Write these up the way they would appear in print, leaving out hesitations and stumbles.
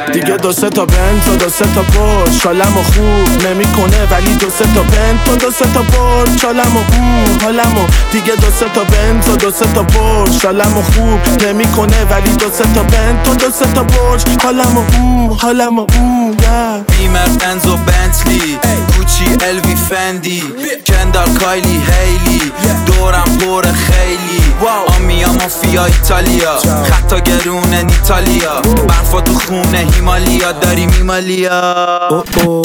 دیگه دو سه تا بنز و دو سه تا پرش حالمو خوب نمیکنه ولی دو سه تا بنز و دو سه تا پرش حالمو دیگه دو سه تا بنز و دو سه تا پرش حالمو خوب نمیکنه ولی دو سه تا بنز و دو سه تا پرش حالمو بیمر بنز و بنتلی گوچی الوی فندی کندال کایلی هیلی دورم پر خیلی آمیا مافیا ایتالیا خطا گرون ایتالیا برفا تو خونه هیمالیا داریم ایمالیا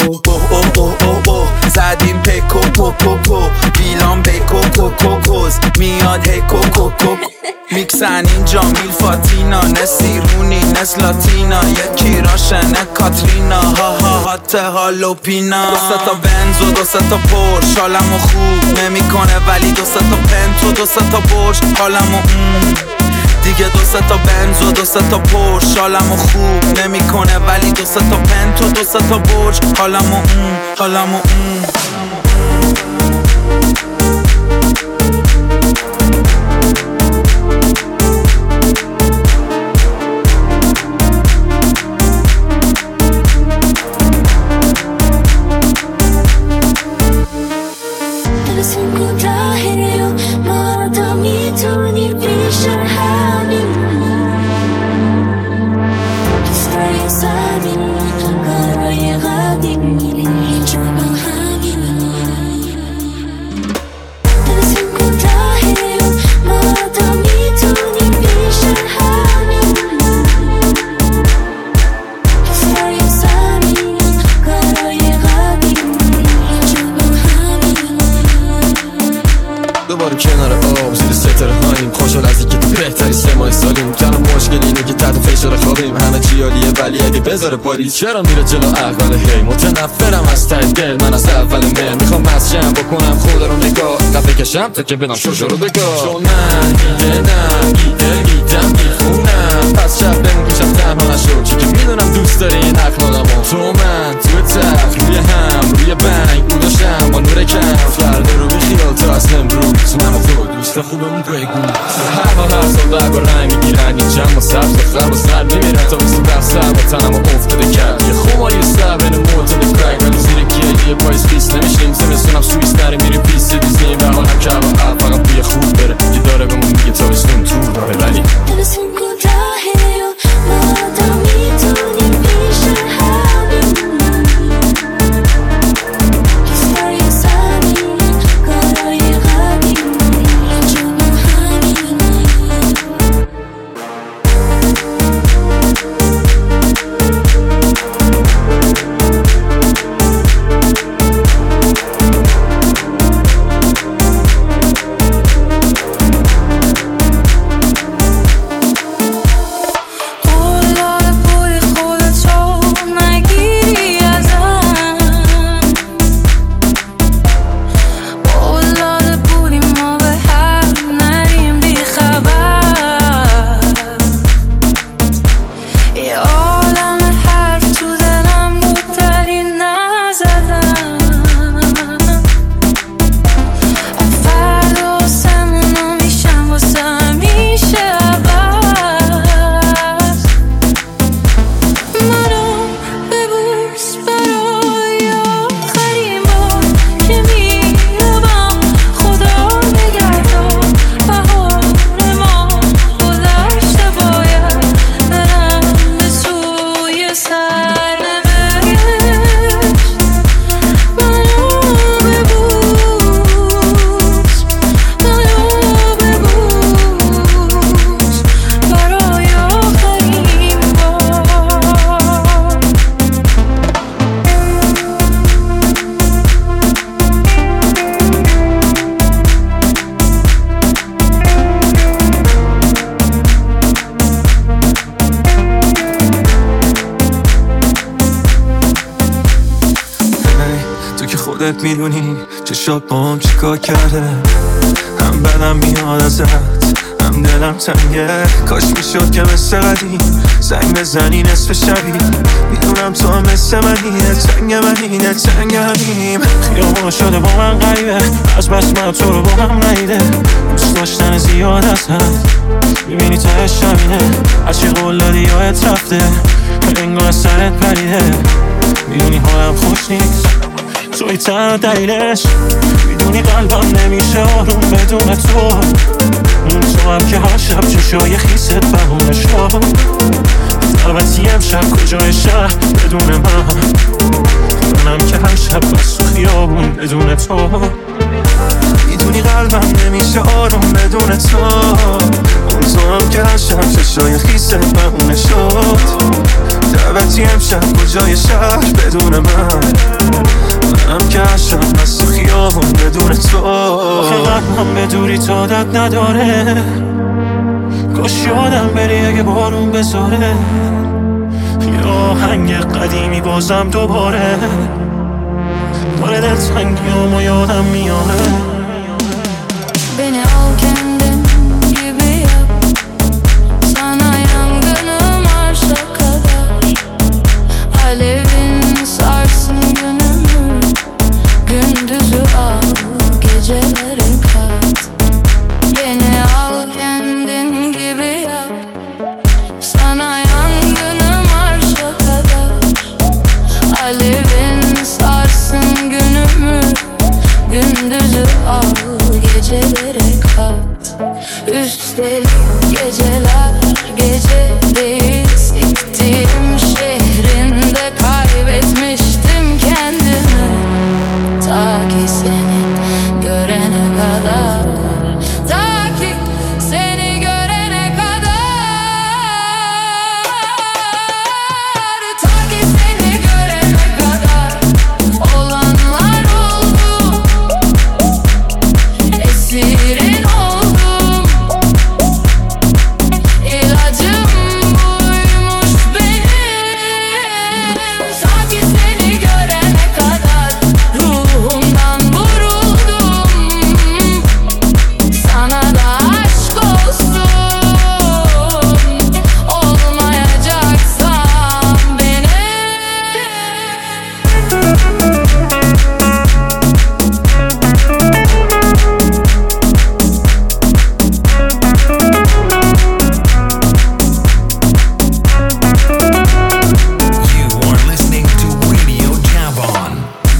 زدیم پیکو پو بیلان بیکو کوکوز میاد هی کوکو میکسن اینجا میل فاتینا نسیرونی نس لاتینا یکی راشنه کاترینا هات هالو پینا دو سه تا بنز و دو سه تا پرش حالمو خوب نمیکنه ولی دو سه تا پنت و دو سه تا پرش حالمو دیگه دو سه تا بنز و دو سه تا پرش حالمو خوب نمیکنه ولی دو سه تا پنت و دو سه تا پرش حالمو دوباره کنار آب زیر ستاره هاییم خوشحال از اینکه تو بهتری 3 ماه سالیم تنها مشکل اینه که تحت فشار خوابیم همه چی عالیه ولی اگه بذاره پاریس چرا میره جلو اول هی متنفرم از ته دل من از اول مهر میخوام مسجم بکنم خدا رو نگاه قد بکشم تا که بدم شوشو رو بگاه چون من گیدم میخونم پس شب بمون پیشم تنها نشو چی که میدونم دوست داری این اخلاقمو تو من تو تخت روی هم روی بنگ بوداشم با نور کم فرده رو بیخیال تو از امروز من و تو دوست خوبمون بگو هر سال برگ و رنگ میگیرن این جمع و سبز و خرب و سر میمیرن تا بسید بخصر با تنم و افتاده کرد یه خماری سر بین معتاد کرک ولی زیر گیه پایز پیس نمیشیم زمستونم سویس داره میری پیس دیزنی و حالم که الان فقط بوی خوب بره یه داره بمون میگه تابستون تو داره ولی دلتون کوتاهه و ما تا میتونیم پیش همیم کسای زمین کارای قدیم اینجا با همین خودت میدونی چشات با هم چیکار کرده هم بدم میاد ازت هم دلم تنگه کاش میشد که مثل قدیم زنگ بزنی نصف شبی میدونم تو هم مثل منی تنگمیم خیابون شده با من غریبه از بس من تو رو با هم نیده دوست داشتن زیاد از هم میبینی تهش همینه هرچی قول دادی یادت رفته انگار سرت پریده، میدونی حالم خوش نیست، توی تنها دلیلش، میدونی قلبم نمیشه آروم بدون تو هم که هر شب چشای خیست بهونه شد، دعوتی امشب کجای شهر بدون منم که هر شب بس تو خیابون بدون تو، میدونی قلبم نمیشه آروم بدون تو هم که هر شب چشای خیست بهونه شد، دعوتی امشب کجای شهر بدون منم که هر شب بس تو خیابون بدون تو. آخه قلبم به دوری تا دق نداره، کاش یادم بری اگه بارون بذاره، یه آهنگ قدیمی بازم دوباره داره دلتنگیامو yadam میاره. Beni al kendin gibi yap, sana yangınım arşa kadar, alevin sarsın günümü, gündüzü al geceleri kat. Beni al kendin gibi yap, sana yangınım arşa kadar, alevin sarsın günümü, gündüzü al gecelere kat. Üstelik geceler gece değil, siktiğim şehrinde kaybetmiştim kendimi, ta ki seni görene kadar, ta ki seni görene kadar, ta ki seni görene kadar olanlar oldu, esirin oldum, ilacım buymuş benim, sanki seni görene kadar ruhumdan vuruldum, sana da aşk olsun, olmayacaksan benim. You are listening to Radio Jabon.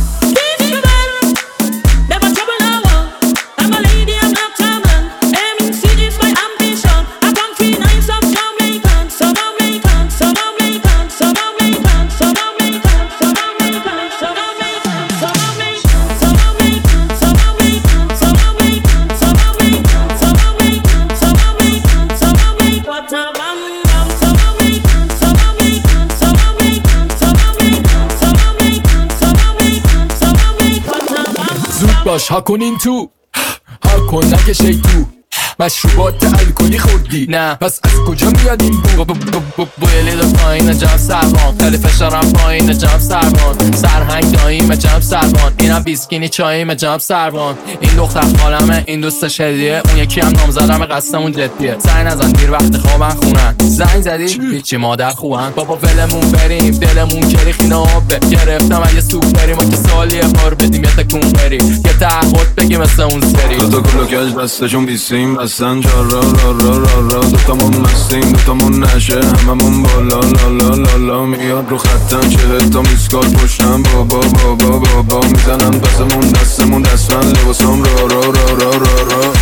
Never trouble no one. I'm a lady, I'm not common. Aiming C is my ambition. I come 3 nights of Jamaican, so Jamaican, so Jamaican, so Jamaican, so Jamaican, so Jamaican, so Jamaican, so Jamaican, so Jamaican, so Jamaican, so Jamaican, so Jamaican, so Jamaican, so Jamaican, so Jamaican. What a bam bam, so Jamaican, so Jamaican, so Jamaican, so Jamaican, so Jamaican, so Jamaican, so Jamaican. What a bam. زود باش ها کنین تو، ها کن نکشه تو، مشروبات الکلی خوردی نه پس از کجا میاد این بویلی دو پایین جب سربان، خیلی فشارم پایین جب سربان، سرهنگ داییم جب سربان، اینم بیسکینی چاییم جب سربان، این دختر خالمه این دوستش هدیه، اون یکی هم نامزدم قصدمون جدیه، زنگ نزن دیر وقت خوابن خونن، زنگ زدی هیچی مادر خوبن، بابا ولمون بریم دلمون کریخی نابه، گرفتم اگه سوپ بریم و که سالیه کار بدیم یه تکون بریم یه تعهد بگیم مثل اون سری دوتا کلوکش بستشون بیسیم بستن جا را را را را را، دوتامون مستیم دوتامون نشه هممون بالا لا لا لا لا، میاد رو خطم 40 تا میسکات پشتم بابا بابا بابا، میزنن پسمون دستمون دستمن لباسام را را را را را را.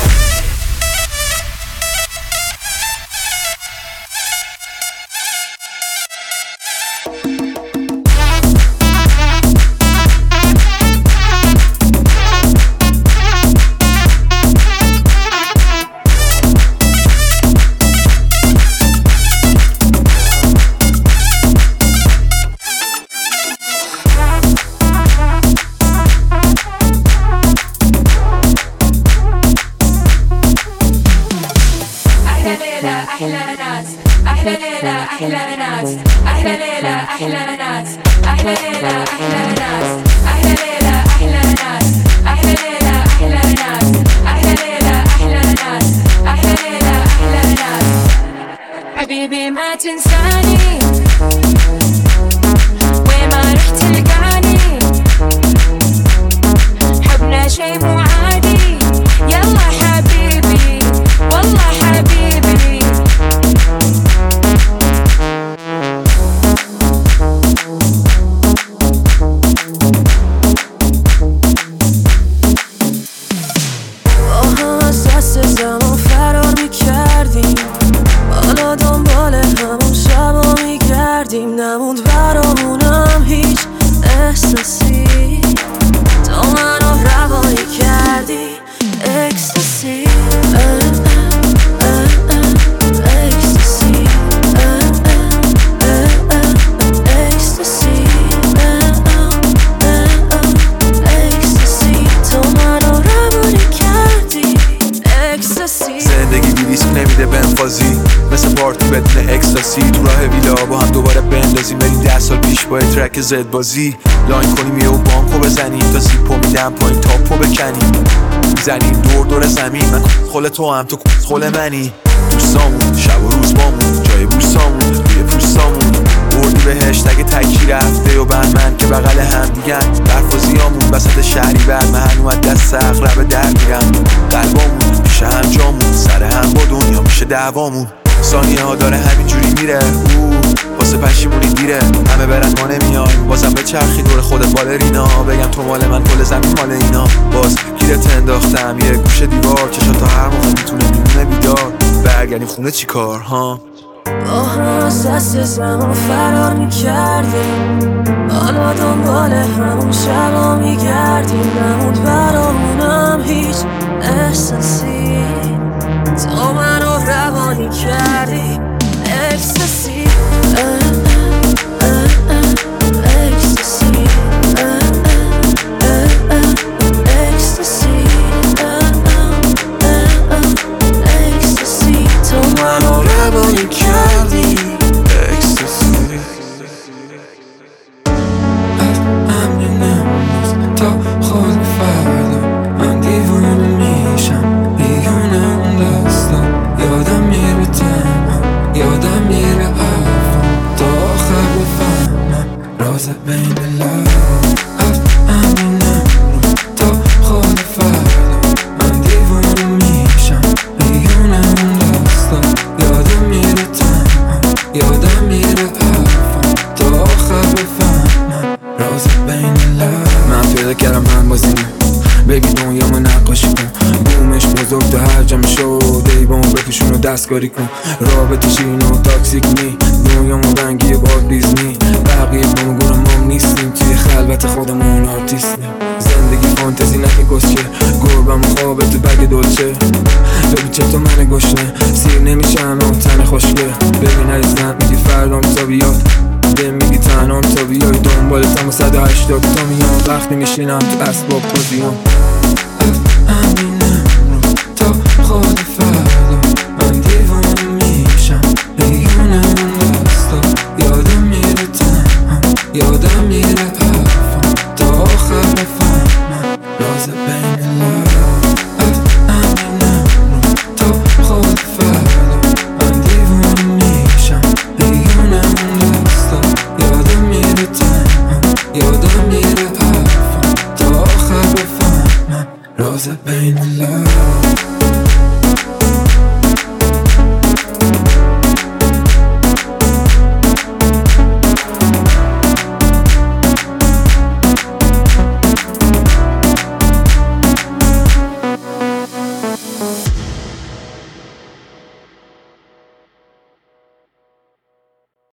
حبيبي ما تنساني وين ما رحت تلقاني، حبنا شي مو عادي، يلا حبيبي والله حبيبي. نموند برامونم هیچ احساسی، تو منو روایی کردی اکستاسی زندگی بی ریسک نمیده بنفازی، مثل پارتی بدون اکستاسی. تو راه ویلا با هم دوباره بندازیم، بریم 10 سال پیش با ترک زد بازی. لاین کنیم یه و بانکو بزنیم، تا زیپو میدم پایین تاپو بکنیم. میزنیم دور دور زمین، من خل تو هم تو خل منی. دوستامون شب و روز بامون، جای بوسامون روی پوستامون. بردی بهشت اگه تکی رفته و بهمن که بغل هم دیگن. برفازیامون وسط شهری بر من هنوز دست اقرب در میرم. قلبامون میشه هم جامون، سر هم با دنیا میشه دعوامون. ثانیه ها داره همینجوری میره، واسه پشیمونی دیره. همه برن ما نمیایم، بازم به چرخی دور خودت بالرینا. بگم تو مال من کل زمین مال اینا. باز گیرت انداختم یه گوشه دیوار، چشات تا هر موقع میتونه میمونه بیدار. برگردیم خونه چی کار ها؟ با هم از دست زمان فرار میکردیم، حالا دنبال همون شبا میگردیم. نموند برامونم هیچ احساسی، تو منو روانی کردی اکستاسی تو منو روانی کردی اکستاسی. از امن نموز تا خود فردا، من دیوونه میشم بیونه اون دستا. یادم میره تنها، یادم میره حرفم، تا آخر بفهمم راز بین لب. از امن نموز تا خود فردا، من دیوونه میشم بیونه اون دستا. یادم میره تنها، یادم میره حرفم، تا آخر بفهمم راز بین لب. من پیدا کردم من بازیمه، بگی دنیامو نقاشی کن. بومش بزرگ تا هر جا میشد، دیبامو بپوشون و دستکاری کن. رابطه شیرین و تاکسیک نی، دنیامو رنگی باد بیزنی. بقیه بامگونم ما نیستیم، توی خلوت خودمون آرتیستیم. زندگی فانتزی نکه گسچه، گربم و خوابه تو بگ دلچه. ببین چطور من گشنه، سیر نمیشم اون تن خوشگه. ببین عزیزم میگی فردام تا بیاد، دم میگی تنام تا بیای. دنبالتم و 180 تا میام، وقتی میشینم تو اسباب پوزیام. از همین امرو تا خود فردا، من دیوانه میشم بیونه اون دستا. یادم میره تنها، یادم میره